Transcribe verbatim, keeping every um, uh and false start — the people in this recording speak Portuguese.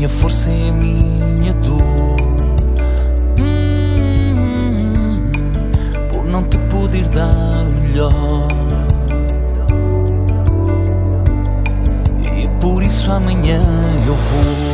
minha força é a minha dor. hum, Por não te poder dar o melhor. E por isso amanhã eu vou